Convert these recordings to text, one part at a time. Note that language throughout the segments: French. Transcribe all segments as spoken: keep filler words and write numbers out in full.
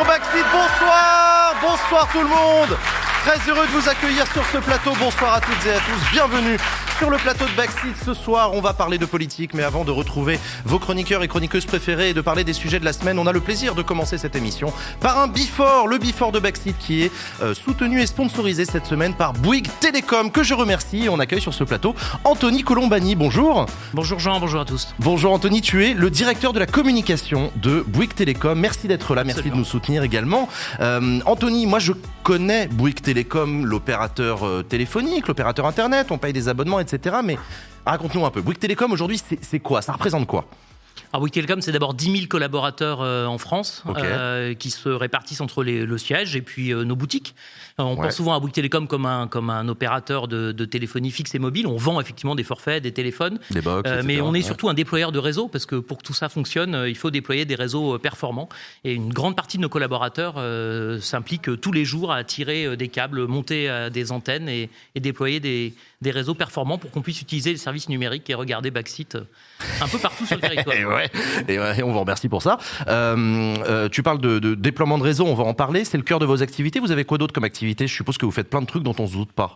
sur Backseat. Bonsoir, bonsoir tout le monde. Très heureux de vous accueillir sur ce plateau. Bonsoir à toutes et à tous. Bienvenue sur le plateau de Backseat. Ce soir, on va parler de politique. Mais avant de retrouver vos chroniqueurs et chroniqueuses préférés et de parler des sujets de la semaine, on a le plaisir de commencer cette émission par un Before, le Before de Backseat qui est euh, soutenu et sponsorisé cette semaine par Bouygues Télécom, que je remercie. Et on accueille sur ce plateau Anthony Colombani. Bonjour. Bonjour Jean, bonjour à tous. Bonjour Anthony, tu es le directeur de la communication de Bouygues Télécom. Merci d'être là, merci Absolument. de nous soutenir également. Euh, Anthony, moi je connais Bouygues Télécom, l'opérateur euh, téléphonique, l'opérateur internet, on paye des abonnements, et cetera. Mais raconte-nous un peu, Bouygues Télécom aujourd'hui, c'est, c'est quoi? Ça représente quoi? Alors Bouygues Télécom, c'est d'abord dix mille collaborateurs euh, en France, Okay. euh, qui se répartissent entre les, le siège et puis euh, nos boutiques. Euh, on Ouais. pense souvent à Bouygues Télécom comme un, comme un opérateur de, de téléphonie fixe et mobile. On vend effectivement des forfaits, des téléphones, Des box, euh, et cetera. mais on est Ouais. surtout un déployeur de réseaux parce que pour que tout ça fonctionne, euh, il faut déployer des réseaux euh, performants. Et une grande partie de nos collaborateurs euh, s'impliquent tous les jours à tirer euh, des câbles, monter euh, des antennes et, et déployer des, des réseaux performants pour qu'on puisse utiliser les services numériques et regarder Backseat euh, un peu partout sur le territoire. Et ouais, et ouais, on vous remercie pour ça. Euh, euh, tu parles de, de déploiement de réseau, on va en parler. C'est le cœur de vos activités. Vous avez quoi d'autre comme activité? Je suppose que vous faites plein de trucs dont on se doute pas.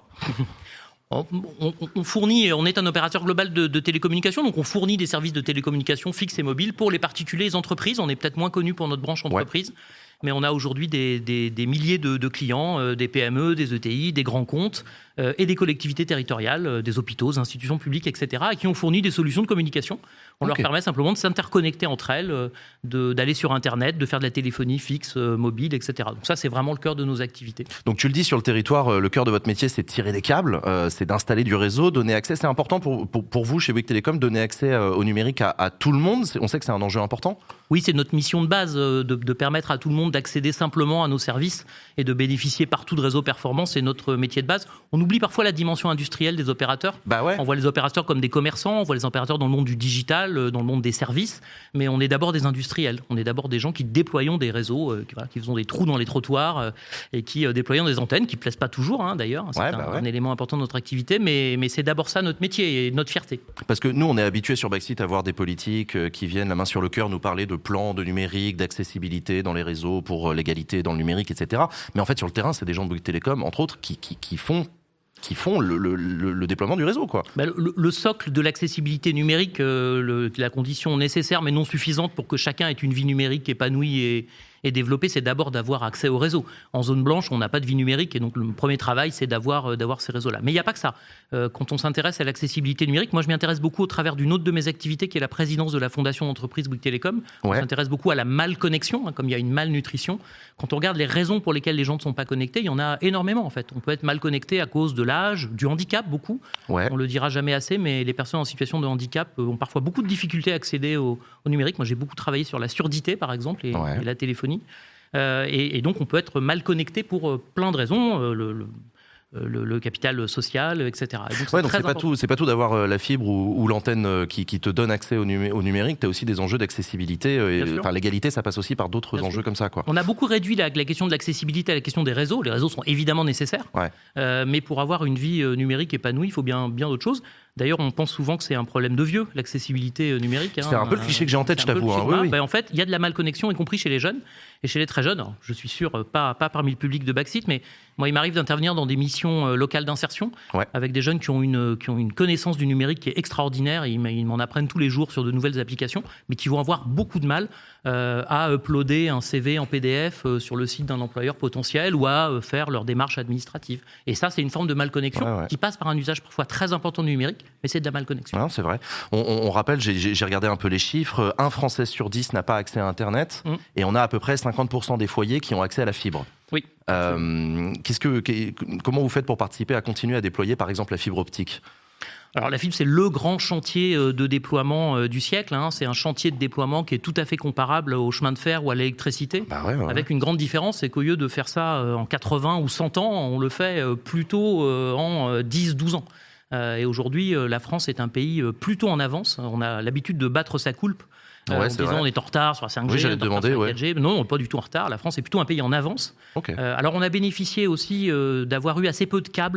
On, on- on fournit, on est un opérateur global de, de télécommunications, donc on fournit des services de télécommunications fixes et mobiles pour les particuliers et les entreprises. On est peut-être moins connu pour notre branche entreprise, mais on a aujourd'hui des, des- des milliers de, de clients, euh, des P M E, des E T I, des grands comptes euh, et des collectivités territoriales, euh, des hôpitaux, des institutions publiques, et cetera, et qui ont fourni des solutions de communication. On Ok. leur permet simplement de s'interconnecter entre elles, euh, de- d'aller sur Internet, de faire de la téléphonie fixe, euh, mobile, et cetera. Donc ça, c'est vraiment le cœur de nos activités. Donc tu le dis sur le territoire, euh, le cœur de votre métier, c'est de tirer des câbles, euh, c'est d'installer du réseau, donner accès. C'est important pour, pour, pour vous, chez Bouygues Télécom, donner accès euh, au numérique à, à tout le monde. C'est- On sait que c'est un enjeu important. Oui, c'est notre mission de base euh, de, de permettre à tout le monde d'accéder simplement à nos services et de bénéficier partout de réseaux performants. C'est notre métier de base. On oublie parfois la dimension industrielle des opérateurs. Bah ouais. On voit les opérateurs comme des commerçants, on voit les opérateurs dans le monde du digital, euh, dans le monde des services, mais on est d'abord des industriels. On est d'abord des gens qui déployons des réseaux, euh, qui, voilà, qui faisons des trous dans les trottoirs euh, et qui euh, déployons des antennes qui ne plaisent pas toujours, hein, d'ailleurs. C'est Ouais, un, bah ouais. un élément important de notre activité, mais, mais c'est d'abord ça notre métier et notre fierté. Parce que nous, on est habitués sur Backseat à voir des politiques euh, qui viennent la main sur le cœur nous parler de plans de numérique, d'accessibilité dans les réseaux pour euh, l'égalité dans le numérique, et cetera. Mais en fait, sur le terrain, c'est des gens de Bouygues Télécom, entre autres, qui, qui, qui font, qui font le, le, le, le déploiement du réseau, quoi. Bah, le, le socle de l'accessibilité numérique, euh, le- la condition nécessaire mais non suffisante pour que chacun ait une vie numérique épanouie et, et développée, c'est d'abord d'avoir accès au réseau. En zone blanche, on n'a pas de vie numérique et donc le premier travail, c'est d'avoir, euh, d'avoir ces réseaux-là. Mais il n'y a pas que ça. Euh, quand on s'intéresse à l'accessibilité numérique, moi je m'y intéresse beaucoup au travers d'une autre de mes activités qui est la présidence de la fondation d'entreprise Bouygues Télécom. On Ouais. s'intéresse beaucoup à la malconnexion, hein, comme il y a une malnutrition. Quand on regarde les raisons pour lesquelles les gens ne sont pas connectés, il y en a énormément en fait. On peut être mal connecté à cause de l'âge, du handicap beaucoup. Ouais. On le dira jamais assez, mais les personnes en situation de handicap euh, ont parfois beaucoup de difficultés à accéder au, au numérique. Moi, j'ai beaucoup travaillé sur la surdité, par exemple, et, Ouais. et la téléphonie. Euh, et, et donc, on peut être mal connecté pour euh, plein de raisons, euh, le, le, le- le capital social, et cetera. Et donc, Ouais, donc très c'est pas important. tout, c'est pas tout d'avoir euh, la fibre ou, ou l'antenne euh, qui, qui te donne accès au, numé- au numérique. T'as aussi des enjeux d'accessibilité. euh, Bien et, sûr. enfin, l'égalité, ça passe aussi par d'autres Bien enjeux sûr. comme ça, quoi. On a beaucoup réduit la, la question de l'accessibilité à la question des réseaux. Les réseaux sont évidemment nécessaires, Ouais. euh, mais pour avoir une vie euh, numérique épanouie, il faut bien, bien d'autres choses. D'ailleurs, on pense souvent que c'est un problème de vieux, l'accessibilité euh, numérique. C'est un peu le cliché que j'ai en tête, c'est je un peu le t'avoue, hein. cliché. Oui, oui. Ben, en fait, il y a de la malconnexion, y compris chez les jeunes et chez les très jeunes. Alors, je suis sûr, euh, pas, pas parmi le public de Backseat, mais moi, il m'arrive d'intervenir dans des missions euh, locales d'insertion Ouais. avec des jeunes qui ont, une, qui ont une connaissance du numérique qui est extraordinaire. Et ils m- ils m'en apprennent tous les jours sur de nouvelles applications, mais qui vont avoir beaucoup de mal euh, à uploader un C V en P D F euh, sur le site d'un employeur potentiel ou à euh, faire leur démarche administrative. Et ça, c'est une forme de malconnexion Ouais, ouais. qui passe par un usage parfois très important du numérique, mais c'est de la malconnexion. Non, c'est vrai. On, on- on rappelle, j'ai- j'ai j'ai regardé un peu les chiffres. Un Français sur dix n'a pas accès à Internet, Mm. et on a à peu près cinquante pour cent des foyers qui ont accès à la fibre. Oui. Euh, qu'est-ce que, qu'est- comment vous faites pour participer à continuer à déployer, par exemple, la fibre optique? Alors la fibre, c'est le grand chantier euh, de déploiement euh, du siècle. hein. C'est un chantier de déploiement qui est tout à fait comparable au chemin de fer ou à l'électricité. Bah ouais, ouais, ouais. Avec une grande différence, c'est qu'au lieu de faire ça euh, en quatre-vingts ou cent ans, on le fait euh, plutôt euh, en euh, dix douze ans. Euh, et aujourd'hui, euh, la France est un pays euh, plutôt en avance. On a l'habitude de battre sa coulpe. Euh, Ouais, en c'est disant vrai. on est en retard sur la cinq G, Oui, j'allais on est te en retard demander, sur la ouais. quatre G. Non, on n'est pas du tout en retard. La France est plutôt un pays en avance. Ok. Euh, alors on a bénéficié aussi euh, d'avoir eu assez peu de câbles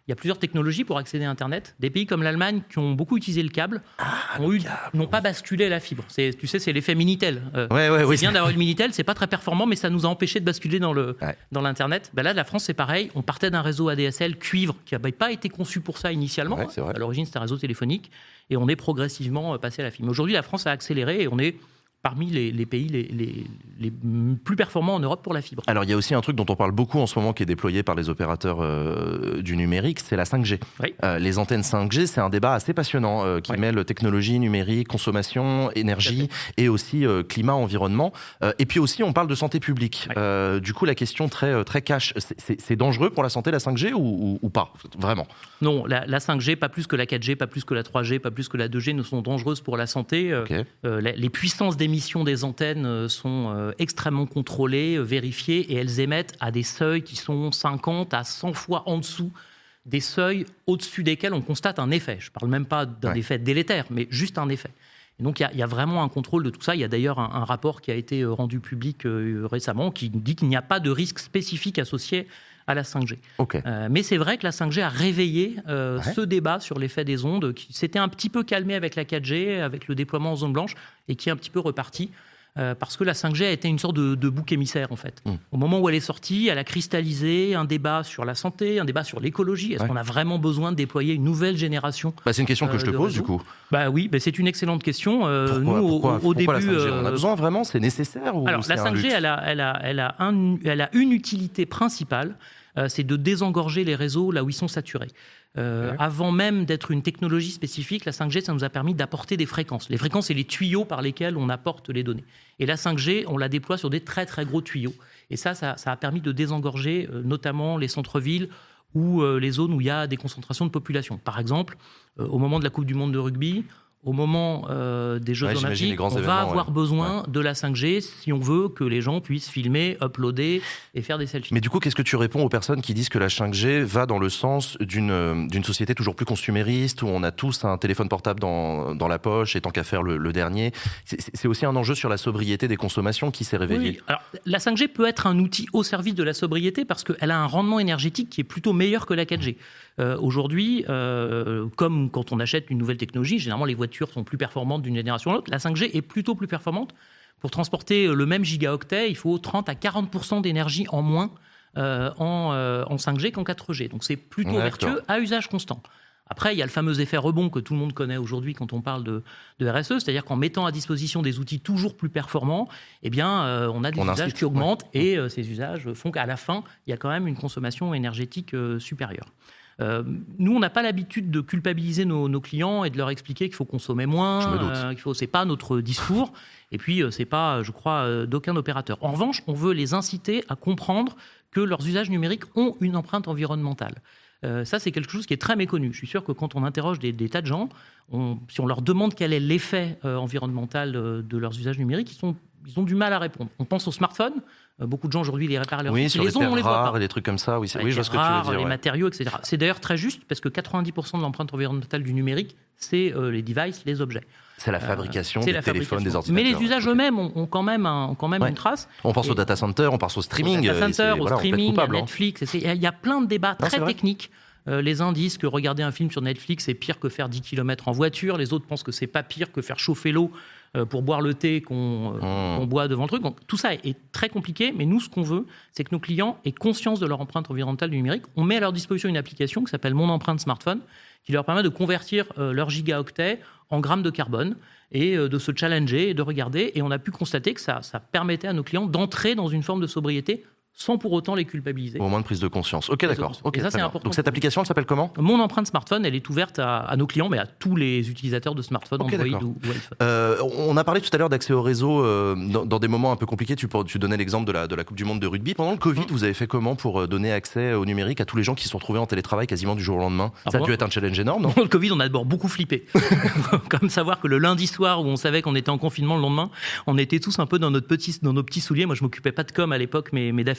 il y a plusieurs technologies pour accéder à Internet. Des pays comme l'Allemagne, qui ont beaucoup utilisé le câble, ah, ont le eu, câble, n'ont oui. pas basculé à la fibre. C'est, tu sais, c'est l'effet Minitel. Euh, ouais, ouais, c'est oui, bien c'est... d'avoir le Minitel, c'est pas très performant, mais ça nous a empêché de basculer dans, le, ouais. dans l'Internet. Ben là, la France, c'est pareil. On partait d'un réseau A D S L cuivre qui n'avait pas été conçu pour ça initialement. Ouais, c'est vrai. À l'origine, c'était un réseau téléphonique. Et on est progressivement passé à la fibre. Mais aujourd'hui, la France a accéléré et on est parmi les, les pays les, les, les plus performants en Europe pour la fibre. Alors il y a aussi un truc dont on parle beaucoup en ce moment qui est déployé par les opérateurs euh, du numérique, c'est la cinq G. Oui. Euh, les antennes cinq G, c'est un débat assez passionnant euh, qui oui. mêle technologie, numérique, consommation, énergie et aussi euh, climat, environnement. Euh, et puis aussi on parle de santé publique. Oui. Euh, du coup la question très, très cash, c'est, c'est, c'est dangereux pour la santé la cinq G ou, ou, ou pas, vraiment? Non, la, la cinq G, pas plus que la quatre G, pas plus que la trois G, pas plus que la deux G ne sont dangereuses pour la santé. Okay. Euh, les, les puissances des émissions des antennes sont euh, extrêmement contrôlées, euh, vérifiées, et elles émettent à des seuils qui sont cinquante à cent fois en dessous des seuils au-dessus desquels on constate un effet. Je ne parle même pas d'un ouais. effet délétère, mais juste un effet. Et donc il y, y a vraiment un contrôle de tout ça. Il y a d'ailleurs un, un rapport qui a été rendu public euh, récemment qui dit qu'il n'y a pas de risque spécifique associé à la cinq G. Okay. Euh, mais c'est vrai que la cinq G a réveillé euh, ouais. ce débat sur l'effet des ondes qui s'était un petit peu calmé avec la quatre G, avec le déploiement en zone blanche, et qui est un petit peu reparti. Euh, parce que la cinq G a été une sorte de, de bouc émissaire, en fait. Mmh. Au moment où elle est sortie, elle a cristallisé un débat sur la santé, un débat sur l'écologie. Est-ce ouais. qu'on a vraiment besoin de déployer une nouvelle génération bah, C'est une question que euh, je te pose, réseau. Du coup. Bah oui, bah, c'est une excellente question. Euh, pourquoi, nous, pourquoi, au, au pourquoi début, la cinq G on a besoin vraiment? C'est nécessaire ou Alors, c'est la cinq G, elle a, elle, a, elle, a un, elle a une utilité principale, euh, c'est de désengorger les réseaux là où ils sont saturés. Euh, ouais. Avant même d'être une technologie spécifique, la cinq G, ça nous a permis d'apporter des fréquences. Les fréquences, c'est les tuyaux par lesquels on apporte les données. Et la cinq G, on la déploie sur des très très gros tuyaux. Et ça, ça, ça a permis de désengorger euh, notamment les centres-villes ou euh, les zones où il y a des concentrations de population. Par exemple, euh, au moment de la Coupe du Monde de rugby, au moment euh, des Jeux ouais, Olympiques, on va avoir ouais. besoin ouais. de la cinq G si on veut que les gens puissent filmer, uploader et faire des selfies. Mais du coup, qu'est-ce que tu réponds aux personnes qui disent que la cinq G va dans le sens d'une, d'une société toujours plus consumériste, où on a tous un téléphone portable dans, dans la poche, et tant qu'à faire le, le dernier? C'est, c'est aussi un enjeu sur la sobriété des consommations qui s'est réveillé. Oui. Alors, la cinq G peut être un outil au service de la sobriété parce qu'elle a un rendement énergétique qui est plutôt meilleur que la quatre G. Euh, aujourd'hui, euh, comme quand on achète une nouvelle technologie, généralement les voitures sont plus performantes d'une génération à l'autre. La cinq G est plutôt plus performante. Pour transporter le même gigaoctet, il faut trente à quarante pour cent d'énergie en moins euh, en, euh, en cinq G qu'en quatre G. Donc c'est plutôt D'accord. vertueux à usage constant. Après, il y a le fameux effet rebond que tout le monde connaît aujourd'hui quand on parle de, de R S E, c'est-à-dire qu'en mettant à disposition des outils toujours plus performants, eh bien, euh, on a des on usages incite, qui augmentent ouais. et euh, ces usages font qu'à la fin, il y a quand même une consommation énergétique euh, supérieure. Euh, nous, on n'a pas l'habitude de culpabiliser nos, nos clients et de leur expliquer qu'il faut consommer moins, euh, qu'il faut, c'est pas notre discours, et puis euh, c'est pas, je crois, euh, d'aucun opérateur. En revanche, on veut les inciter à comprendre que leurs usages numériques ont une empreinte environnementale. Euh, ça, c'est quelque chose qui est très méconnu. Je suis sûr que quand on interroge des, des tas de gens, on, si on leur demande quel est l'effet euh, environnemental euh, de leurs usages numériques, ils, sont, ils ont du mal à répondre. On pense aux smartphones. Beaucoup de gens aujourd'hui les réparent leur oui, sur les, les terres on les rares voit pas. Et des trucs comme ça. Oui, c'est, ouais, oui je vois ce que rares, tu veux dire. Les ouais. matériaux, et cetera. C'est d'ailleurs très juste parce que quatre-vingt-dix pour cent de l'empreinte environnementale du numérique, c'est euh, les devices, les objets. C'est la fabrication euh, des la téléphones, fabrication. des ordinateurs. Mais les usages okay. eux-mêmes ont, ont quand même, un, ont quand même ouais. une trace. On pense et au data center, on pense au streaming. Au data center, au voilà, streaming, coupable, à Netflix. Il y, y a plein de débats non, très techniques. Euh, les uns disent que regarder un film sur Netflix, c'est pire que faire dix kilomètres en voiture. Les autres pensent que c'est pas pire que faire chauffer l'eau euh, pour boire le thé qu'on, euh, mmh. qu'on boit devant le truc. Donc, tout ça est très compliqué, mais nous, ce qu'on veut, c'est que nos clients aient conscience de leur empreinte environnementale du numérique. On met à leur disposition une application qui s'appelle Mon Empreinte Smartphone, qui leur permet de convertir euh, leur gigaoctet en grammes de carbone et euh, de se challenger et de regarder. Et on a pu constater que ça, ça permettait à nos clients d'entrer dans une forme de sobriété sans pour autant les culpabiliser. Au moins de prise de conscience. Ok, d'accord. Okay, ça, c'est important. Donc cette application, elle s'appelle comment ? Mon empreinte smartphone, elle est ouverte à, à nos clients, mais à tous les utilisateurs de smartphones, okay, Android ou, ou iPhone. Euh, on a parlé tout à l'heure d'accès au réseau euh, dans, dans des moments un peu compliqués. Tu, tu donnais l'exemple de la, de la Coupe du Monde de rugby. Pendant le Covid, mmh. vous avez fait comment pour donner accès au numérique à tous les gens qui se sont retrouvés en télétravail quasiment du jour au lendemain ? ah, Ça a bon, dû être un challenge énorme, non ? Le Covid, on a d'abord beaucoup flippé. Comme savoir que le lundi soir, où on savait qu'on était en confinement le lendemain, on était tous un peu dans, notre petit, dans nos petits souliers. Moi, je m'occupais pas de com à l'époque, mais, mais d'affiches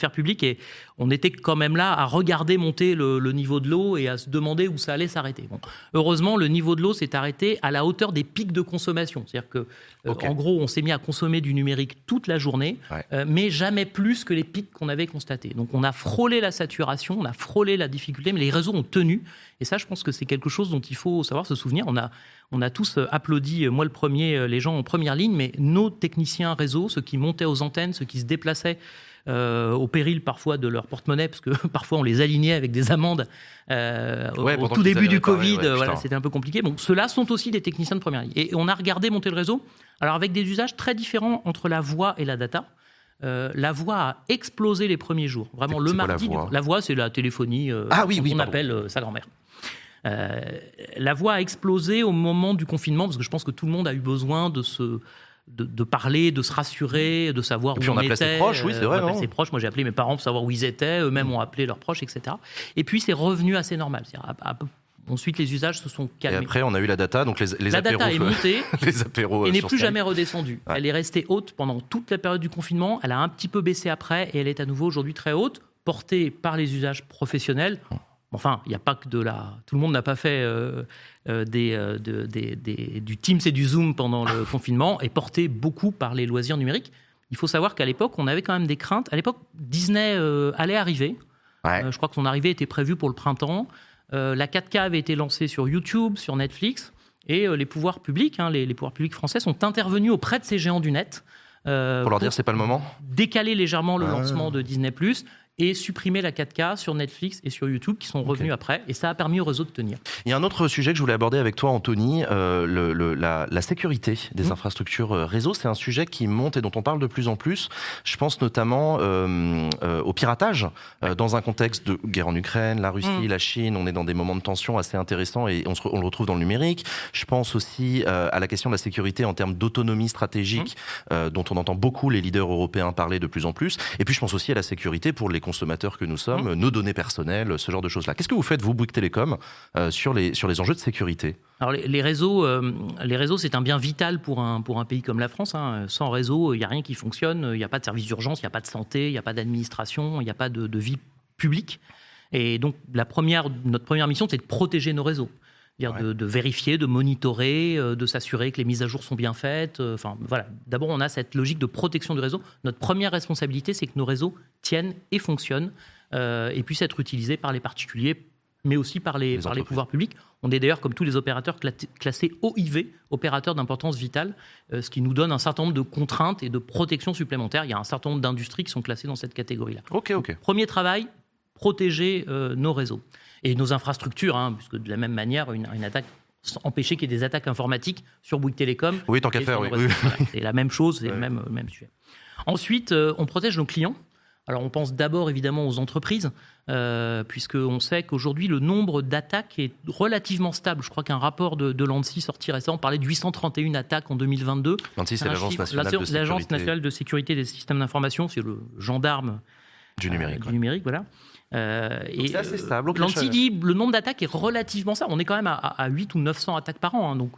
l'affaire publique et on était quand même là à regarder monter le, le niveau de l'eau et à se demander où ça allait s'arrêter. Bon. Heureusement, le niveau de l'eau s'est arrêté à la hauteur des pics de consommation. C'est-à-dire que, euh, okay. en gros, on s'est mis à consommer du numérique toute la journée, ouais. euh, mais jamais plus que les pics qu'on avait constatés. Donc on a frôlé la saturation, on a frôlé la difficulté, mais les réseaux ont tenu. Et ça, je pense que c'est quelque chose dont il faut savoir se souvenir. On a, on a tous applaudi, moi le premier, les gens en première ligne, mais nos techniciens réseau, ceux qui montaient aux antennes, ceux qui se déplaçaient euh, au péril parfois de leur porte-monnaie, parce que parfois on les alignait avec des amendes euh, ouais, au tout début du Covid, ouais, voilà, c'était un peu compliqué. Bon, ceux-là sont aussi des techniciens de première ligne. Et on a regardé monter le réseau, alors avec des usages très différents entre la voix et la data. Euh, la voix a explosé les premiers jours. Vraiment, c'est, le c'est mardi. La voix, du... la voix, c'est la téléphonie. Euh, ah oui, oui, on pardon. appelle euh, sa grand-mère. Euh, la voix a explosé au moment du confinement, parce que je pense que tout le monde a eu besoin de se, de, de parler, de se rassurer, de savoir et puis où on, on appelait était. Ses proches, oui, c'est vrai. On appelait ses proches. Moi, j'ai appelé mes parents pour savoir où ils étaient. Eux-mêmes mmh. ont appelé leurs proches, et cetera. Et puis, c'est revenu assez normal. C'est-à-dire, à, à, Ensuite, les usages se sont calmés. Et après, on a eu la data, donc les, les la apéros. La data est montée les apéros, et n'est plus jamais redescendue. Ouais. Elle est restée haute pendant toute la période du confinement. Elle a un petit peu baissé après et elle est à nouveau aujourd'hui très haute, portée par les usages professionnels. Enfin, il n'y a pas que de la... Tout le monde n'a pas fait euh, euh, des, euh, de, des, des, du Teams et du Zoom pendant le confinement et portée beaucoup par les loisirs numériques. Il faut savoir qu'à l'époque, on avait quand même des craintes. À l'époque, Disney euh, allait arriver. Ouais. Euh, je crois que son arrivée était prévue pour le printemps. Euh, la quatre K avait été lancée sur YouTube, sur Netflix, et euh, les pouvoirs publics, hein, les, les pouvoirs publics français sont intervenus auprès de ces géants du net. Euh, pour leur pour dire c'est pas le moment. Décaler légèrement le ah. lancement de Disney plus, et supprimer la quatre K sur Netflix et sur YouTube qui sont revenus okay. après. Et ça a permis au réseau de tenir. Il y a un autre sujet que je voulais aborder avec toi, Anthony, euh, le, le, la, la sécurité des mmh. infrastructures réseau. C'est un sujet qui monte et dont on parle de plus en plus. Je pense notamment euh, euh, au piratage euh, dans un contexte de guerre en Ukraine, la Russie, mmh. la Chine. On est dans des moments de tension assez intéressants et on, se, on le retrouve dans le numérique. Je pense aussi euh, à la question de la sécurité en termes d'autonomie stratégique mmh. euh, dont on entend beaucoup les leaders européens parler de plus en plus. Et puis je pense aussi à la sécurité pour les consommateurs que nous sommes, mmh. nos données personnelles, ce genre de choses-là. Qu'est-ce que vous faites, vous, Bouygues Télécom, euh, sur, les, sur les enjeux de sécurité ? Alors les, les réseaux, euh, les réseaux, c'est un bien vital pour un, pour un pays comme la France. Hein. Sans réseau, il n'y a rien qui fonctionne. Il n'y a pas de service d'urgence, il n'y a pas de santé, il n'y a pas d'administration, il n'y a pas de, de vie publique. Et donc, la première, notre première mission, c'est de protéger nos réseaux. C'est-à-dire ouais. de, de vérifier, de monitorer, euh, de s'assurer que les mises à jour sont bien faites. Euh, enfin, voilà. D'abord, on a cette logique de protection du réseau. Notre première responsabilité, c'est que nos réseaux tiennent et fonctionnent euh, et puissent être utilisés par les particuliers, mais aussi par les, les, par les pouvoirs publics. On est d'ailleurs, comme tous les opérateurs, classés O I V, opérateurs d'importance vitale, euh, ce qui nous donne un certain nombre de contraintes et de protections supplémentaires. Il y a un certain nombre d'industries qui sont classées dans cette catégorie-là. Ok, ok. Donc, premier travail, protéger euh, nos réseaux. Et nos infrastructures, hein, puisque de la même manière, une, une attaque, empêcher qu'il y ait des attaques informatiques sur Bouygues Télécom. Oui, tant qu'à faire, oui. oui. Voilà, c'est la même chose, c'est ouais. le même, le même sujet. Ensuite, euh, on protège nos clients. Alors, on pense d'abord, évidemment, aux entreprises, euh, puisqu'on sait qu'aujourd'hui, le nombre d'attaques est relativement stable. Je crois qu'un rapport de, de l'ANSSI sorti récemment parlait de huit cent trente et une attaques en deux mille vingt-deux. L'ANSSI, c'est l'Agence nationale, la, de l'Agence nationale de sécurité des systèmes d'information, c'est le gendarme du numérique. Euh, du ouais. numérique, voilà. Euh, et c'est assez stable. Euh, L'ANSSI dit le nombre d'attaques est relativement stable. On est quand même à, à huit ou neuf cents attaques par an, hein, donc,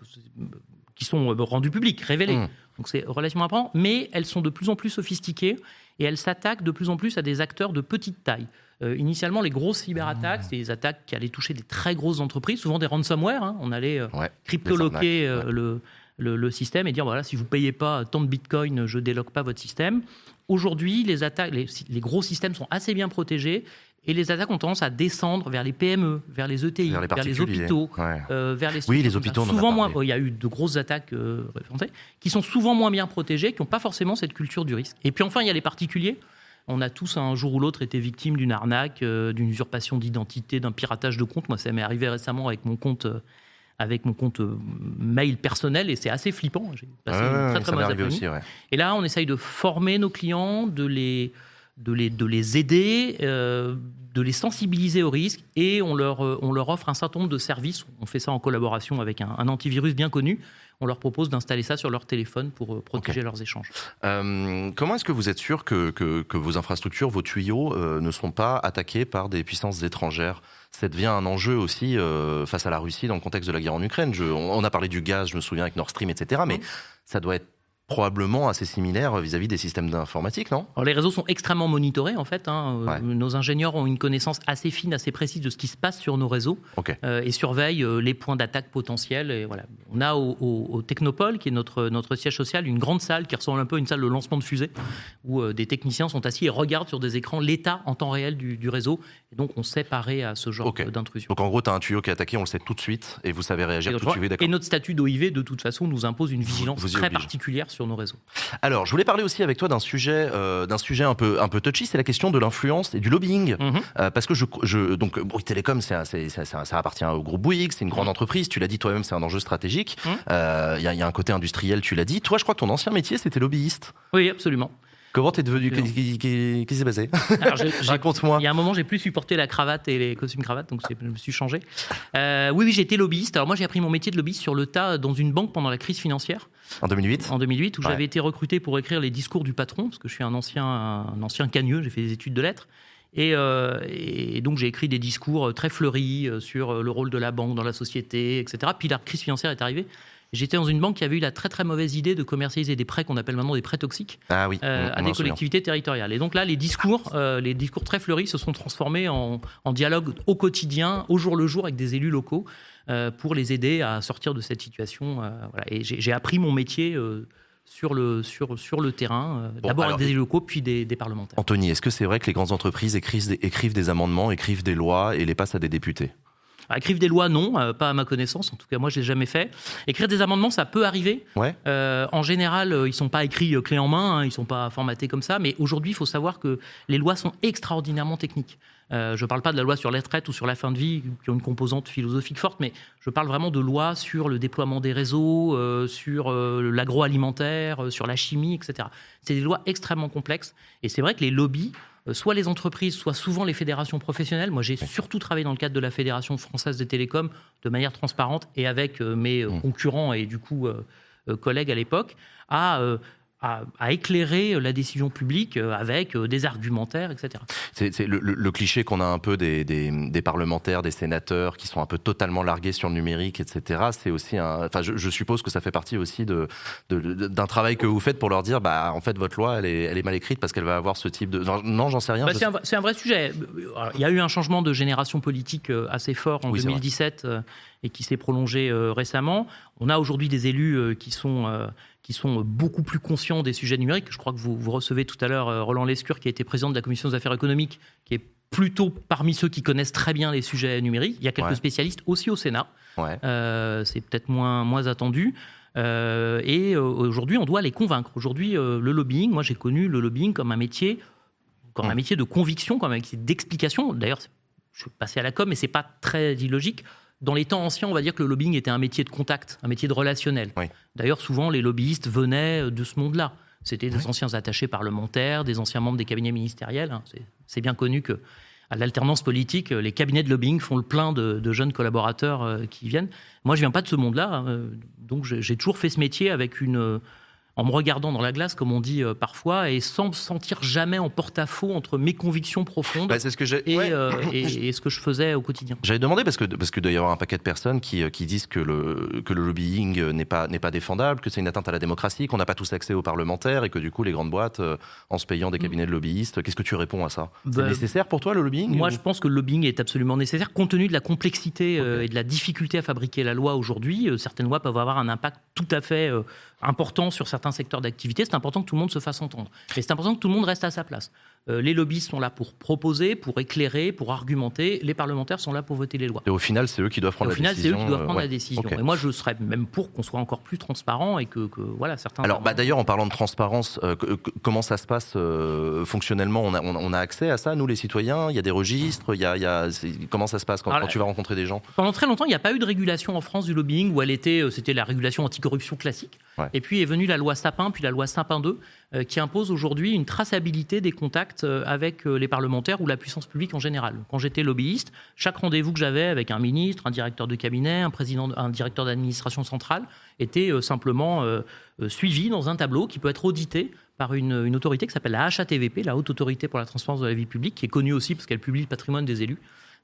qui sont rendues publiques, révélées. Mmh. Donc c'est relativement important, mais elles sont de plus en plus sophistiquées et elles s'attaquent de plus en plus à des acteurs de petite taille. Euh, initialement, les grosses cyberattaques, mmh. c'est des attaques qui allaient toucher des très grosses entreprises, souvent des ransomware. Hein. On allait euh, ouais, cryptoloquer euh, ouais. le, le, le système et dire voilà, si vous ne payez pas tant de bitcoin, je ne déloque pas votre système. Aujourd'hui, les, attaques, les, les gros systèmes sont assez bien protégés. Et les attaques ont tendance à descendre vers les P M E, vers les E T I, vers les, vers les hôpitaux, ouais. euh, vers les oui, les hôpitaux. Souvent moins. Il y a eu de grosses attaques euh, qui sont souvent moins bien protégées, qui n'ont pas forcément cette culture du risque. Et puis enfin, il y a les particuliers. On a tous un jour ou l'autre été victimes d'une arnaque, euh, d'une usurpation d'identité, d'un piratage de compte. Moi, ça m'est arrivé récemment avec mon compte, euh, avec mon compte euh, mail personnel, et c'est assez flippant. J'ai passé ouais, une très très mauvaise après-midi. Aussi, ouais. Et là, on essaye de former nos clients, de les de les, de les aider, euh, de les sensibiliser au risque, et on leur, euh, on leur offre un certain nombre de services. On fait ça en collaboration avec un, un antivirus bien connu. On leur propose d'installer ça sur leur téléphone pour euh, protéger okay. leurs échanges. Euh, comment est-ce que vous êtes sûr que, que, que vos infrastructures, vos tuyaux euh, ne sont pas attaqués par des puissances étrangères ? Ça devient un enjeu aussi euh, face à la Russie dans le contexte de la guerre en Ukraine. Je, on, on a parlé du gaz, je me souviens, avec Nord Stream, et cetera. Mais mmh. ça doit être probablement assez similaire vis-à-vis des systèmes d'informatique, non ? Alors, les réseaux sont extrêmement monitorés, en fait. Hein. Ouais. Nos ingénieurs ont une connaissance assez fine, assez précise de ce qui se passe sur nos réseaux okay. euh, et surveillent euh, les points d'attaque potentiels. Et voilà. On a au, au, au Technopole, qui est notre, notre siège social, une grande salle qui ressemble un peu à une salle de lancement de fusée, où euh, des techniciens sont assis et regardent sur des écrans l'état en temps réel du, du réseau. Et donc, on sait parer à ce genre okay. d'intrusion. Donc, en gros, tu as un tuyau qui est attaqué, on le sait tout de suite, et vous savez réagir tout de suite. Et notre statut d'O I V, de toute façon, nous impose une vigilance vous, vous très oblige. particulière sur nos réseaux. Alors, je voulais parler aussi avec toi d'un sujet, euh, d'un sujet un peu, un peu touchy, c'est la question de l'influence et du lobbying. Mm-hmm. Euh, parce que je, je, donc, Bouygues Télécom, c'est, c'est, c'est, ça, ça appartient au groupe Bouygues, c'est une grande mm-hmm. entreprise. Tu l'as dit toi-même, c'est un enjeu stratégique. Il mm-hmm. euh, y, y a un côté industriel, tu l'as dit. Toi, je crois que ton ancien métier, c'était lobbyiste. Oui, absolument. Comment t'es devenu ? Qu'est-ce qui, qui s'est passé ? Alors, j'ai, Raconte-moi. Il y a un moment, j'ai plus supporté la cravate et les costumes cravates, donc je me suis changé. Euh, oui, oui, j'ai été lobbyiste. Alors moi, j'ai appris mon métier de lobbyiste sur le tas dans une banque pendant la crise financière. En deux mille huit ? En deux mille huit, où ouais. j'avais été recruté pour écrire les discours du patron, parce que je suis un ancien, un ancien cagneux, j'ai fait des études de lettres. Et, euh, et donc, j'ai écrit des discours très fleuris sur le rôle de la banque dans la société, et cetera. Puis la crise financière est arrivée. J'étais dans une banque qui avait eu la très très mauvaise idée de commercialiser des prêts qu'on appelle maintenant des prêts toxiques ah oui, euh, à des collectivités territoriales. Et donc là, les discours, euh, les discours très fleuris se sont transformés en, en dialogue au quotidien, au jour le jour, avec des élus locaux euh, pour les aider à sortir de cette situation. Euh, voilà. Et j'ai, j'ai appris mon métier euh, sur le, sur, sur le terrain, euh, bon, d'abord alors, avec des élus locaux, puis des, des parlementaires. Anthony, est-ce que c'est vrai que les grandes entreprises écrivent des, écrivent des amendements, écrivent des lois et les passent à des députés ? Écrire des lois, non, euh, pas à ma connaissance. En tout cas, moi, je l'ai jamais fait. Écrire des amendements, ça peut arriver. Ouais. Euh, en général, euh, ils sont pas écrits euh, clé en main, hein, ils sont pas formatés comme ça. Mais aujourd'hui, il faut savoir que les lois sont extraordinairement techniques. Euh, je ne parle pas de la loi sur les retraites ou sur la fin de vie, qui ont une composante philosophique forte, mais je parle vraiment de lois sur le déploiement des réseaux, euh, sur euh, l'agroalimentaire, euh, sur la chimie, et cetera. C'est des lois extrêmement complexes. Et c'est vrai que les lobbies, euh, soit les entreprises, soit souvent les fédérations professionnelles. Moi, j'ai surtout travaillé dans le cadre de la Fédération française des télécoms de manière transparente et avec euh, mes euh, concurrents et du coup euh, euh, collègues à l'époque, à... Euh, À, à éclairer la décision publique avec des argumentaires, et cetera. C'est, c'est le, le, le cliché qu'on a un peu des, des, des parlementaires, des sénateurs qui sont un peu totalement largués sur le numérique, et cetera. C'est aussi un, enfin, je, je suppose que ça fait partie aussi de, de, de, d'un travail que vous faites pour leur dire, bah, en fait, votre loi, elle est, elle est mal écrite parce qu'elle va avoir ce type de... Non, j'en sais rien. Bah, je... c'est, un, c'est un vrai sujet. Alors, il y a eu un changement de génération politique assez fort en oui, deux mille dix-sept et qui s'est prolongé récemment. On a aujourd'hui des élus qui sont... qui sont beaucoup plus conscients des sujets numériques. Je crois que vous, vous recevez tout à l'heure Roland Lescure, qui a été président de la Commission des affaires économiques, qui est plutôt parmi ceux qui connaissent très bien les sujets numériques. Il y a quelques ouais. spécialistes aussi au Sénat. Ouais. Euh, c'est peut-être moins, moins attendu. Euh, et euh, aujourd'hui, on doit les convaincre. Aujourd'hui, euh, le lobbying, moi j'ai connu le lobbying comme un métier, comme mmh. un métier de conviction, comme un métier d'explication. D'ailleurs, je suis passé à la com, mais c'est pas très illogique. Dans les temps anciens, on va dire que le lobbying était un métier de contact, un métier de relationnel. Oui. D'ailleurs, souvent, les lobbyistes venaient de ce monde-là. C'était des oui. anciens attachés parlementaires, des anciens membres des cabinets ministériels. C'est, c'est bien connu qu'à l'alternance politique, les cabinets de lobbying font le plein de, de jeunes collaborateurs qui viennent. Moi, je ne viens pas de ce monde-là, donc j'ai toujours fait ce métier avec une... en me regardant dans la glace, comme on dit euh, parfois, et sans me sentir jamais en porte-à-faux entre mes convictions profondes bah, c'est ce que j'ai... et, ouais. euh, et, et ce que je faisais au quotidien. J'avais demandé, parce que parce qu'il doit y avoir un paquet de personnes qui, qui disent que le, que le lobbying n'est pas, n'est pas défendable, que c'est une atteinte à la démocratie, qu'on n'a pas tous accès aux parlementaires, et que du coup, les grandes boîtes, euh, en se payant des cabinets de lobbyistes, qu'est-ce que tu réponds à ça ? C'est bah, nécessaire pour toi, le lobbying ? Moi, ou... je pense que le lobbying est absolument nécessaire, compte tenu de la complexité euh, okay. et de la difficulté à fabriquer la loi aujourd'hui. Euh, certaines lois peuvent avoir un impact tout à fait euh, important sur certains secteurs d'activité. C'est important que tout le monde se fasse entendre. Mais c'est important que tout le monde reste à sa place. Euh, les lobbyistes sont là pour proposer, pour éclairer, pour argumenter. Les parlementaires sont là pour voter les lois. Et au final, c'est eux qui doivent prendre la décision. Au final, c'est eux qui doivent prendre euh, la décision. Okay. Et moi, je serais même pour qu'on soit encore plus transparent et que, que voilà, certains... Alors, bah, d'ailleurs, en parlant de transparence, euh, que, que, comment ça se passe euh, fonctionnellement ? on a, on, on a accès à ça, nous, les citoyens ? Il y a des registres ? Il y a, il y a, comment ça se passe quand, Alors, quand tu vas rencontrer des gens ? Pendant très longtemps, il n'y a pas eu de régulation en France du lobbying, où elle était, c'était la régulation anticorruption classique. Ouais. Et puis est venue la loi Sapin, puis la loi Sapin deux, euh, qui impose aujourd'hui une traçabilité des contacts euh, avec euh, les parlementaires ou la puissance publique en général. Quand j'étais lobbyiste, chaque rendez-vous que j'avais avec un ministre, un directeur de cabinet, un président, un directeur d'administration centrale, était euh, simplement euh, euh, suivi dans un tableau qui peut être audité par une, une autorité qui s'appelle la H A T V P, la Haute Autorité pour la Transparence de la Vie Publique, qui est connue aussi parce qu'elle publie le patrimoine des élus.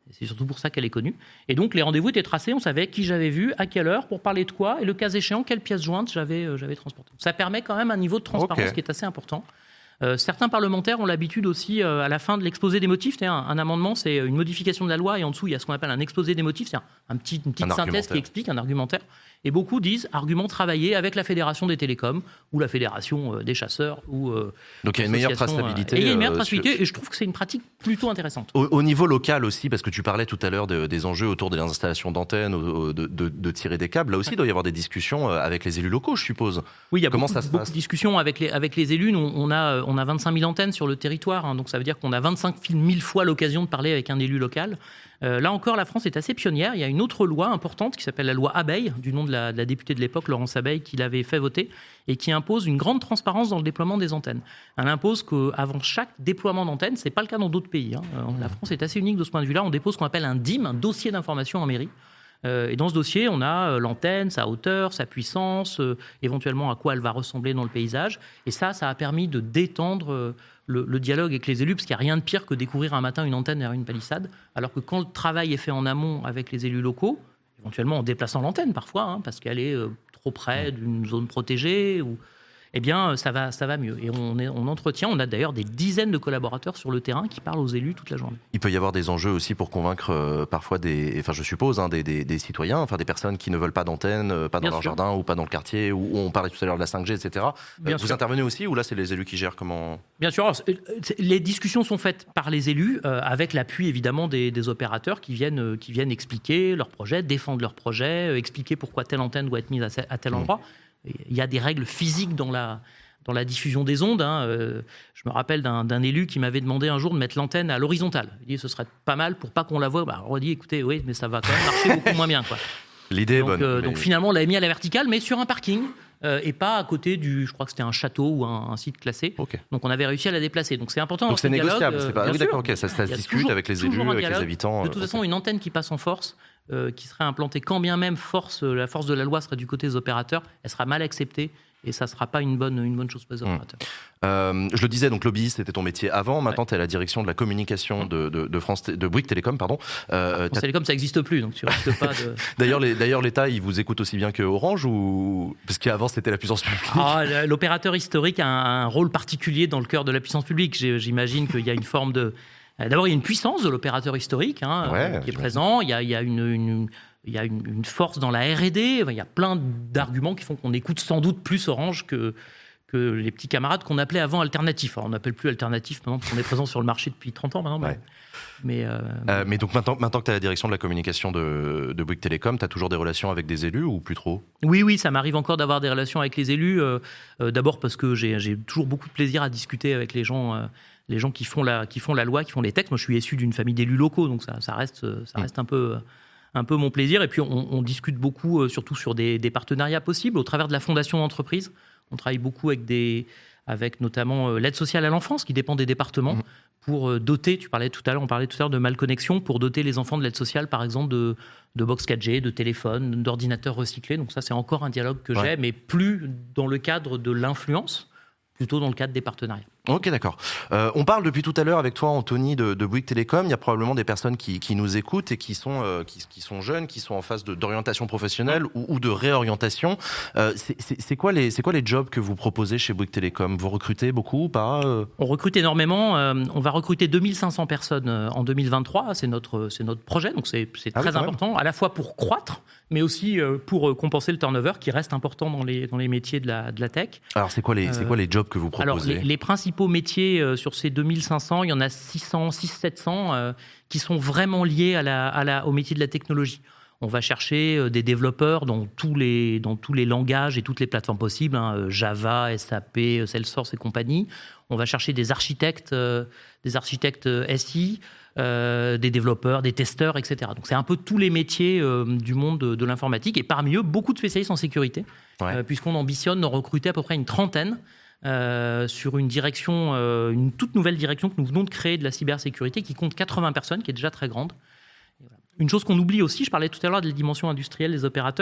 C'est surtout pour ça qu'elle est connue. Et donc, les rendez-vous étaient tracés. On savait qui j'avais vu, à quelle heure, pour parler de quoi, et le cas échéant, quelle pièce jointe j'avais, euh, j'avais transportée. Ça permet quand même un niveau de transparence okay. qui est assez important. Euh, certains parlementaires ont l'habitude aussi, euh, à la fin de l'exposé des motifs, un, un amendement, c'est une modification de la loi, et en dessous, il y a ce qu'on appelle un exposé des motifs, c'est un, un petit, une petite un synthèse qui explique, un argumentaire. Et beaucoup disent argument travaillé avec la Fédération des télécoms ou la Fédération euh, des chasseurs. Ou, euh, Donc il y a une meilleure traçabilité. Euh, et il y a une meilleure euh, traçabilité sur... et je trouve que c'est une pratique plutôt intéressante. Au, au niveau local aussi, parce que tu parlais tout à l'heure de, des enjeux autour des installations d'antennes, de, de, de, de tirer des câbles, là aussi il doit y avoir des discussions avec les élus locaux, je suppose. Oui, il y a Comment beaucoup, ça se beaucoup passe de discussions avec les, avec les élus. Nous, on, a, on a vingt-cinq mille antennes sur le territoire, hein, donc ça veut dire qu'on a vingt-cinq mille fois l'occasion de parler avec un élu local. Euh, là encore, la France est assez pionnière. Il y a une autre loi importante qui s'appelle la loi Abeille, du nom de la, de la députée de l'époque, Laurence Abeille, qui l'avait fait voter et qui impose une grande transparence dans le déploiement des antennes. Elle impose qu'avant chaque déploiement d'antenne, c'est pas le cas dans d'autres pays, hein. La France est assez unique de ce point de vue-là. On dépose ce qu'on appelle un D I M, un dossier d'information en mairie. Euh, et dans ce dossier, on a l'antenne, sa hauteur, sa puissance, euh, éventuellement à quoi elle va ressembler dans le paysage. Et ça, ça a permis de détendre euh, le, le dialogue avec les élus, parce qu'il n'y a rien de pire que découvrir un matin une antenne derrière une palissade, alors que quand le travail est fait en amont avec les élus locaux, éventuellement en déplaçant l'antenne parfois, hein, parce qu'elle est euh, trop près d'une zone protégée, ou... eh bien, ça va, ça va mieux. Et on, est, on entretient, on a d'ailleurs des dizaines de collaborateurs sur le terrain qui parlent aux élus toute la journée. Il peut y avoir des enjeux aussi pour convaincre euh, parfois des, enfin je suppose, hein, des, des, des citoyens, enfin des personnes qui ne veulent pas d'antenne, euh, pas dans Bien leur sûr. jardin ou pas dans le quartier, où on parlait tout à l'heure de la cinq G, et cetera. Euh, vous sûr. intervenez aussi ou là c'est les élus qui gèrent comment ? Bien sûr, alors, les discussions sont faites par les élus, euh, avec l'appui évidemment des, des opérateurs qui viennent, euh, qui viennent expliquer leur projet, défendre leur projet, euh, expliquer pourquoi telle antenne doit être mise à, à tel endroit. Mmh. Il y a des règles physiques dans la... dans la diffusion des ondes. Hein. Euh, je me rappelle d'un, d'un élu qui m'avait demandé un jour de mettre l'antenne à l'horizontale. Il dit ce serait pas mal pour pas qu'on la voie. Bah, on a dit écoutez, oui, mais ça va quand même marcher beaucoup moins bien, quoi. L'idée est donc, bonne. Euh, mais... Donc finalement, on l'avait mis à la verticale, mais sur un parking euh, et pas à côté du, je crois que c'était un château ou un, un site classé. Okay. Donc on avait réussi à la déplacer. Donc c'est important. Donc c'est négociable. Dialogue, c'est pas... euh, oui, d'accord. Okay. Ça, ça se discute toujours, avec les élus, avec les habitants. De toute façon, okay. une antenne qui passe en force, euh, qui serait implantée, quand bien même force, la force de la loi serait du côté des opérateurs, elle sera mal acceptée. Et ça ne sera pas une bonne, une bonne chose pour les opérateurs. Mmh. Euh, je le disais, donc lobbyiste, c'était ton métier avant. Maintenant, ouais. tu es à la direction de la communication de, de, de, France, de Bouygues Télécom. Pardon. Euh, France Télécom, ça n'existe plus, donc tu risques pas de... d'ailleurs, les, d'ailleurs, l'État, il vous écoute aussi bien que Orange ou... Parce qu'avant, c'était la puissance publique. Ah, l'opérateur historique a un, un rôle particulier dans le cœur de la puissance publique. J'imagine qu'il y a une forme de... D'abord, il y a une puissance de l'opérateur historique hein, ouais, qui est présent. Il y a, il y a une... une Il y a une, une force dans la R et D, il y a plein d'arguments qui font qu'on écoute sans doute plus Orange que, que les petits camarades qu'on appelait avant alternatifs. Alors, on n'appelle plus alternatifs maintenant parce qu'on est présent sur le marché depuis trente ans maintenant. Ouais. Mais, euh, euh, mais donc maintenant, maintenant que tu as la direction de la communication de, de Bouygues Télécom, tu as toujours des relations avec des élus ou plus trop ? Oui, oui, ça m'arrive encore d'avoir des relations avec les élus. Euh, euh, d'abord parce que j'ai, j'ai toujours beaucoup de plaisir à discuter avec les gens... Euh, les gens qui font, la, qui font la loi, qui font les textes. Moi, je suis issu d'une famille d'élus locaux, donc ça, ça reste, ça reste mmh. un peu... un peu mon plaisir. Et puis, on, on discute beaucoup, euh, surtout sur des, des partenariats possibles, au travers de la fondation d'entreprise. On travaille beaucoup avec, des, avec notamment euh, l'aide sociale à l'enfance, qui dépend des départements, mmh. pour euh, doter, tu parlais tout à l'heure, on parlait tout à l'heure de malconnexion, pour doter les enfants de l'aide sociale, par exemple, de, de box quatre G, de téléphones, d'ordinateurs recyclés. Donc ça, c'est encore un dialogue que ouais. j'ai, mais plus dans le cadre de l'influence, plutôt dans le cadre des partenariats. Ok, d'accord. Euh, on parle depuis tout à l'heure avec toi, Anthony, de, de Bouygues Télécom. Il y a probablement des personnes qui, qui nous écoutent et qui sont, euh, qui, qui sont jeunes, qui sont en phase de, d'orientation professionnelle ou, ou de réorientation. Euh, c'est, c'est, c'est, quoi les, c'est quoi les jobs que vous proposez chez Bouygues Télécom ? Vous recrutez beaucoup ou pas ? euh... On recrute énormément. Euh, on va recruter deux mille cinq cents personnes en deux mille vingt-trois. C'est notre, c'est notre projet, donc c'est, c'est ah très oui, important, à la fois pour croître, mais aussi euh, pour compenser le turnover qui reste important dans les, dans les métiers de la, de la tech. Alors, c'est quoi les, euh, c'est quoi les jobs que vous proposez ? Alors, les, les principaux métiers euh, sur ces deux mille cinq cents, il y en a six cents, six cents, sept cents euh, qui sont vraiment liés à la, à la, au métier de la technologie. On va chercher euh, des développeurs dans tous, les, dans tous les langages et toutes les plateformes possibles, hein, Java, S A P, Salesforce et compagnie. On va chercher des architectes, euh, des architectes S I, euh, des développeurs, des testeurs, et cetera. Donc c'est un peu tous les métiers euh, du monde de, de l'informatique et parmi eux, beaucoup de spécialistes en sécurité, ouais. euh, puisqu'on ambitionne de recruter à peu près une trentaine Euh, sur une direction, euh, une toute nouvelle direction que nous venons de créer de la cybersécurité qui compte quatre-vingts personnes, qui est déjà très grande. Une chose qu'on oublie aussi, je parlais tout à l'heure de la dimension industrielle des opérateurs,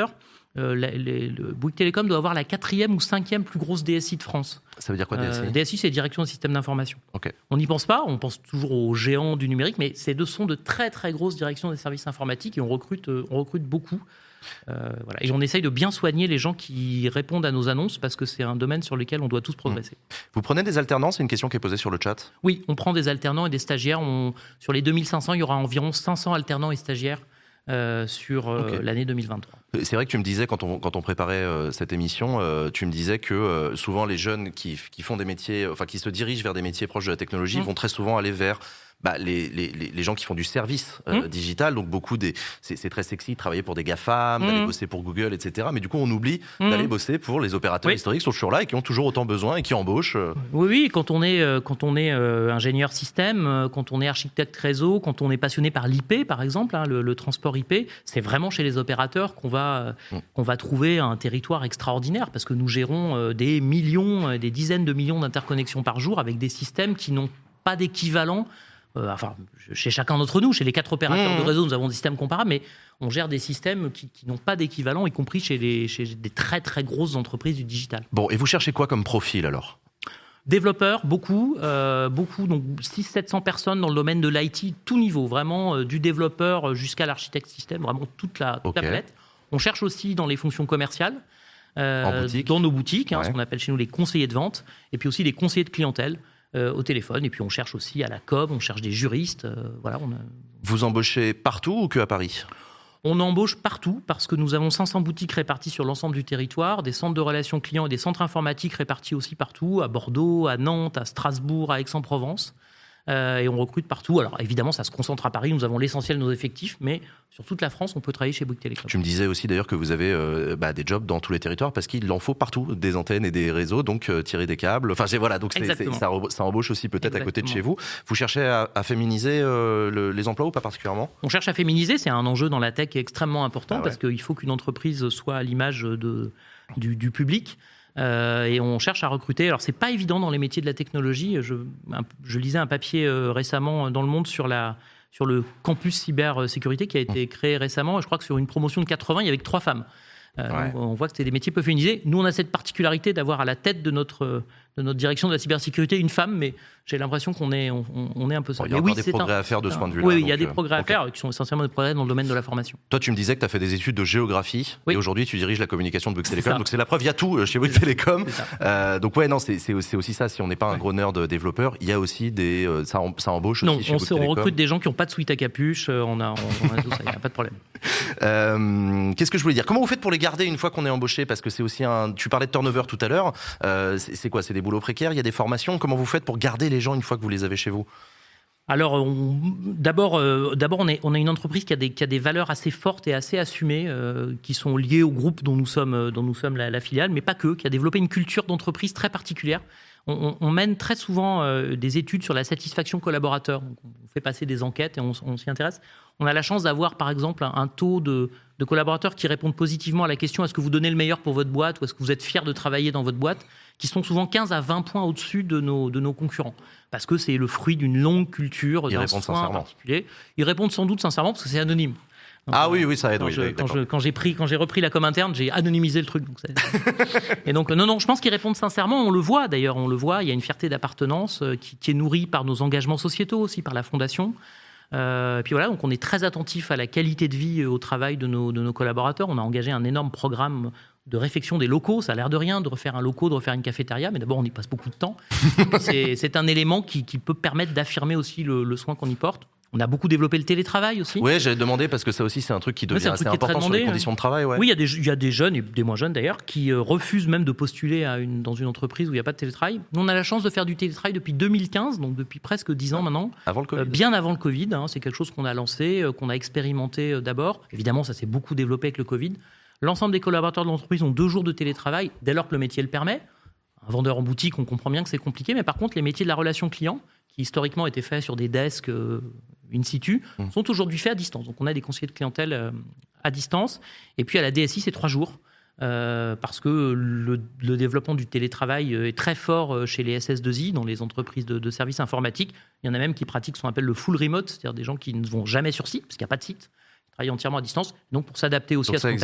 Euh, la, les, le Bouygues Télécom doit avoir la quatrième ou cinquième plus grosse D S I de France. Ça veut dire quoi, D S I ? euh, D S I, c'est Direction des systèmes d'information. Okay. On n'y pense pas, on pense toujours aux géants du numérique, mais ces deux sont de très très grosses directions des services informatiques et on recrute, on recrute beaucoup. Euh, voilà. Et on essaye de bien soigner les gens qui répondent à nos annonces parce que c'est un domaine sur lequel on doit tous progresser. Vous prenez des alternants ? C'est une question qui est posée sur le chat. Oui, on prend des alternants et des stagiaires. On, sur les deux mille cinq cents, il y aura environ cinq cents alternants et stagiaires euh, sur euh, okay. l'année deux mille vingt-trois. C'est vrai que tu me disais, quand on, quand on préparait euh, cette émission, euh, tu me disais que euh, souvent les jeunes qui, qui font des métiers, enfin qui se dirigent vers des métiers proches de la technologie, mmh. vont très souvent aller vers bah, les, les, les gens qui font du service euh, mmh. digital. Donc beaucoup des, c'est, c'est très sexy de travailler pour des GAFAM, mmh. d'aller bosser pour Google, et cetera. Mais du coup, on oublie mmh. d'aller bosser pour les opérateurs oui. historiques qui sont toujours là et qui ont toujours autant besoin et qui embauchent. Euh... Oui, oui. Quand on est, quand on est euh, ingénieur système, quand on est architecte réseau, quand on est passionné par l'I P, par exemple, hein, le, le transport I P, c'est vraiment chez les opérateurs qu'on va, mmh. qu'on va trouver un territoire extraordinaire parce que nous gérons euh, des millions, des dizaines de millions d'interconnexions par jour avec des systèmes qui n'ont pas d'équivalent. Euh, enfin, chez chacun d'entre nous, chez les quatre opérateurs mmh. de réseau, nous avons des systèmes comparables, mais on gère des systèmes qui, qui n'ont pas d'équivalent, y compris chez, les, chez des très très grosses entreprises du digital. Bon, et vous cherchez quoi comme profil alors ? Développeurs, beaucoup, euh, beaucoup, donc six cents à sept cents personnes dans le domaine de l'I T, tout niveau, vraiment euh, du développeur jusqu'à l'architecte système, vraiment toute la, toute okay. la palette. On cherche aussi dans les fonctions commerciales, euh, dans nos boutiques, hein, ouais. ce qu'on appelle chez nous les conseillers de vente, et puis aussi les conseillers de clientèle. Euh, au téléphone, et puis on cherche aussi à la com, on cherche des juristes. Euh, voilà, on a... Vous embauchez partout ou que à Paris ? On embauche partout parce que nous avons cinq cents boutiques réparties sur l'ensemble du territoire, des centres de relations clients et des centres informatiques répartis aussi partout, à Bordeaux, à Nantes, à Strasbourg, à Aix-en-Provence. Euh, et on recrute partout. Alors évidemment, ça se concentre à Paris, nous avons l'essentiel de nos effectifs, mais sur toute la France, on peut travailler chez Bouygues Télécom. Tu me disais aussi d'ailleurs que vous avez euh, bah, des jobs dans tous les territoires parce qu'il en faut partout, des antennes et des réseaux, donc euh, tirer des câbles. Enfin, c'est, voilà, donc c'est, c'est, ça, ça embauche aussi peut-être Exactement. À côté de chez vous. Vous cherchez à, à féminiser euh, le, les emplois ou pas particulièrement ? On cherche à féminiser, c'est un enjeu dans la tech extrêmement important ah ouais. parce qu'il faut qu'une entreprise soit à l'image de, du, du public. Euh, et on cherche à recruter. Alors, c'est pas évident dans les métiers de la technologie. Je, un, je lisais un papier euh, récemment dans Le Monde sur, la, sur le campus cybersécurité qui a été créé récemment. Je crois que sur une promotion de quatre-vingts, il y avait que trois femmes. Euh, ouais. on, on voit que c'était des métiers peu féminisés. Nous, on a cette particularité d'avoir à la tête de notre, de notre direction de la cybersécurité une femme, mais j'ai l'impression qu'on est, on, on est un peu seul. Bon, il y a mais encore oui, des progrès un, à faire de ce point de vue-là. Oui, il y a des euh, progrès à okay. faire qui sont essentiellement des progrès dans le domaine de la formation. Toi, tu me disais que tu as fait des études de géographie oui. et aujourd'hui, tu diriges la communication de Bouygues Télécom. C'est donc, c'est la preuve, il y a tout chez Bouygues Télécom. Euh, donc, ouais, non, c'est, c'est, c'est aussi ça. Si on n'est pas un ouais. gros nerd développeur, il y a aussi des. Euh, ça, ça embauche non, aussi chez on Bouygues se, Télécom. On recrute des gens qui n'ont pas de suite à capuche. On a, on, on a tout ça, il n'y a pas de problème. Euh, qu'est-ce que je voulais dire ? Comment vous faites pour les garder une fois qu'on est embauché ? Parce que c'est aussi un. Tu parlais de turnover tout à l'heure. Euh, c'est, c'est quoi ? C'est des boulots précaires ? Il y a des formations ? Comment vous faites pour garder les gens une fois que vous les avez chez vous ? Alors, on, d'abord, euh, d'abord on, est, on a une entreprise qui a des, qui a des valeurs assez fortes et assez assumées, euh, qui sont liées au groupe dont nous sommes, dont nous sommes la, la filiale, mais pas que, qui a développé une culture d'entreprise très particulière. On, on, on mène très souvent euh, des études sur la satisfaction collaborateur. Donc, on fait passer des enquêtes et on, on s'y intéresse. On a la chance d'avoir, par exemple, un, un taux de, de collaborateurs qui répondent positivement à la question « Est-ce que vous donnez le meilleur pour votre boîte ?» ou « Est-ce que vous êtes fier de travailler dans votre boîte ?» qui sont souvent quinze à vingt points au-dessus de nos, de nos concurrents. Parce que c'est le fruit d'une longue culture, Ils d'un répondent soin sincèrement. particulier. Ils répondent sans doute sincèrement parce que c'est anonyme. Donc, ah oui, oui, ça aide. Quand, oui, je, oui, quand, je, quand, j'ai pris, quand j'ai repris la com interne, j'ai anonymisé le truc. Donc et donc, non, non, je pense qu'ils répondent sincèrement. On le voit d'ailleurs, on le voit. Il y a une fierté d'appartenance qui, qui est nourrie par nos engagements sociétaux aussi, par la Fondation. Euh, et puis voilà, donc on est très attentif à la qualité de vie et au travail de nos, de nos collaborateurs. On a engagé un énorme programme de réfection des locaux. Ça a l'air de rien de refaire un local, de refaire une cafétéria, mais d'abord on y passe beaucoup de temps. c'est, c'est un élément qui, qui peut permettre d'affirmer aussi le, le soin qu'on y porte. On a beaucoup développé le télétravail aussi. Oui, j'allais demander parce que ça aussi c'est un truc qui devient ouais, assez important demandé, sur les conditions de travail. Ouais. Oui, il y a des, il y a des jeunes et des moins jeunes d'ailleurs qui euh, refusent même de postuler à une, dans une entreprise où il n'y a pas de télétravail. Nous, on a la chance de faire du télétravail depuis deux mille quinze, donc depuis presque dix ans maintenant. Avant le Covid. Euh, bien avant le Covid. Hein, c'est quelque chose qu'on a lancé, euh, qu'on a expérimenté euh, d'abord. Évidemment, ça s'est beaucoup développé avec le Covid. L'ensemble des collaborateurs de l'entreprise ont deux jours de télétravail dès lors que le métier le permet. Un vendeur en boutique, on comprend bien que c'est compliqué, mais par contre, les métiers de la relation client, qui historiquement étaient faits sur des desks euh, in situ, mmh. sont aujourd'hui faits à distance. Donc on a des conseillers de clientèle euh, à distance. Et puis à la D S I, c'est trois jours. Euh, parce que le, le développement du télétravail est très fort chez les S S deux I, dans les entreprises de, de services informatiques. Il y en a même qui pratiquent ce qu'on appelle le full remote, c'est-à-dire des gens qui ne vont jamais sur site, parce qu'il n'y a pas de site, ils travaillent entièrement à distance. Donc pour s'adapter aussi Donc à ce contexte, existe.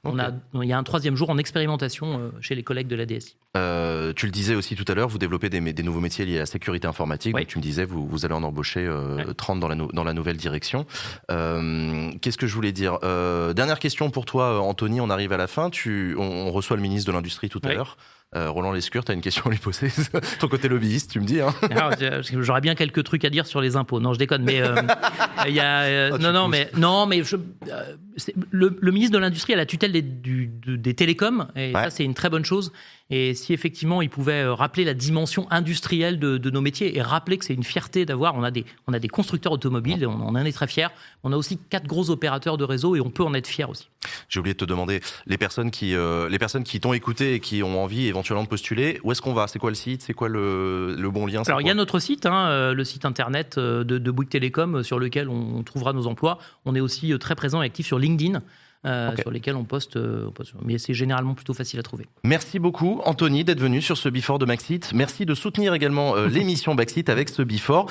On a, il y a un troisième jour en expérimentation euh, chez les collègues de la D S I. Euh, tu le disais aussi tout à l'heure, vous développez des, des nouveaux métiers liés à la sécurité informatique. Oui. Donc tu me disais, vous, vous allez en embaucher euh, oui. trente dans la, no- dans la nouvelle direction. Euh, qu'est-ce que je voulais dire euh, Dernière question pour toi, Anthony, on arrive à la fin. Tu, on, on reçoit le ministre de l'Industrie tout à oui. l'heure. Euh, Roland Lescure, tu as une question à lui poser. Ton côté lobbyiste, tu me dis. Hein. Alors, j'aurais bien quelques trucs à dire sur les impôts. Non, je déconne. Mais euh, il y a euh, oh, non, non, mais non, mais je, euh, c'est, le, le ministre de l'Industrie a la tutelle des, du, de, des télécoms, et ouais. ça c'est une très bonne chose. Et si effectivement il pouvait rappeler la dimension industrielle de, de nos métiers et rappeler que c'est une fierté d'avoir, on a des, on a des constructeurs automobiles, on en est très fiers. On a aussi quatre gros opérateurs de réseau et on peut en être fiers aussi. J'ai oublié de te demander, les personnes qui, euh, les personnes qui t'ont écouté et qui ont envie éventuellement de postuler, où est-ce qu'on va ? C'est quoi le site ? C'est quoi le, le bon lien ? Alors il y a quoi notre site, hein, le site internet de, de Bouygues Télécom sur lequel on trouvera nos emplois. On est aussi très présent et actif sur LinkedIn. Euh, okay. Sur lesquels on poste, euh, on poste, mais c'est généralement plutôt facile à trouver. Merci beaucoup Anthony d'être venu sur ce Before de Maxit. Merci de soutenir également euh, l'émission Maxit avec ce Before.